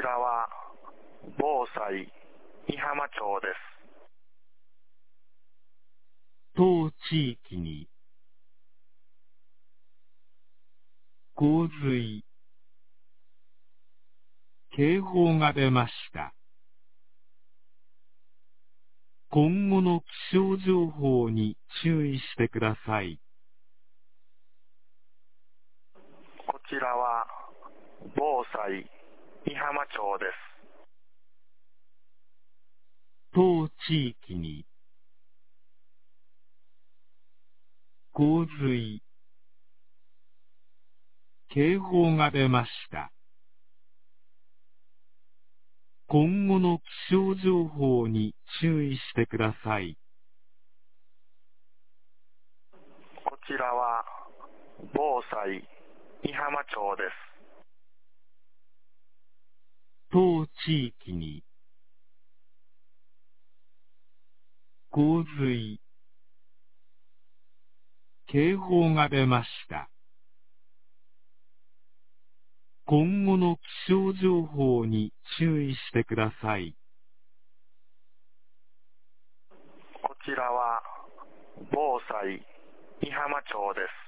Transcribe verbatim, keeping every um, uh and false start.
らは防災美浜町です。 当地域に洪水警報が出ました。今後の気象情報に注意してください。 こちらは防災美浜町です。 当地域に洪水警報が出ました。今後の気象情報に注意してください。 こちらは防災美浜町です。 当地域に洪水警報が出ました。今後の気象情報に注意してください。 こちらは防災美浜町です。